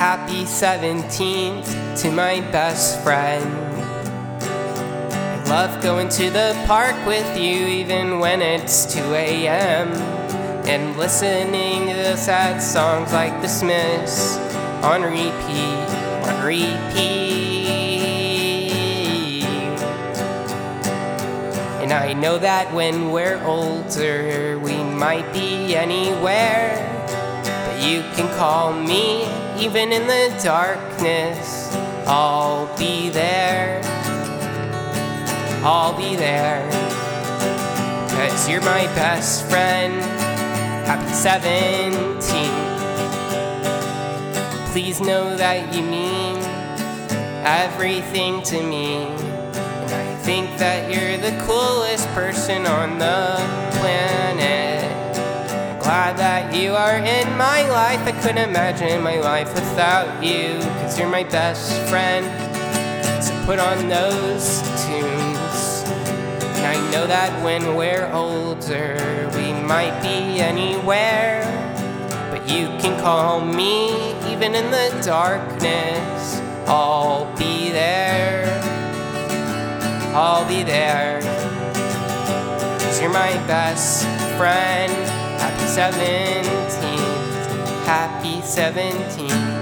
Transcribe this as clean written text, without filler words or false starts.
Happy 17th to my best friend. I love going to the park with you even when it's 2 a.m. and listening to the sad songs like The Smiths on repeat, on repeat. And I know that when we're older we might be anywhere, but you can call me even in the darkness. I'll be there, I'll be there, 'cause you're my best friend. Happy 17. Please know that you mean everything to me, and I think that you're the coolest person on the planet. I'm glad that you are in my life. I couldn't imagine my life without you, 'cause you're my best friend. So put on those tunes. And I know that when we're older we might be anywhere, but you can call me even in the darkness. I'll be there, I'll be there, 'cause you're my best friend. Happy 17th, happy 17th.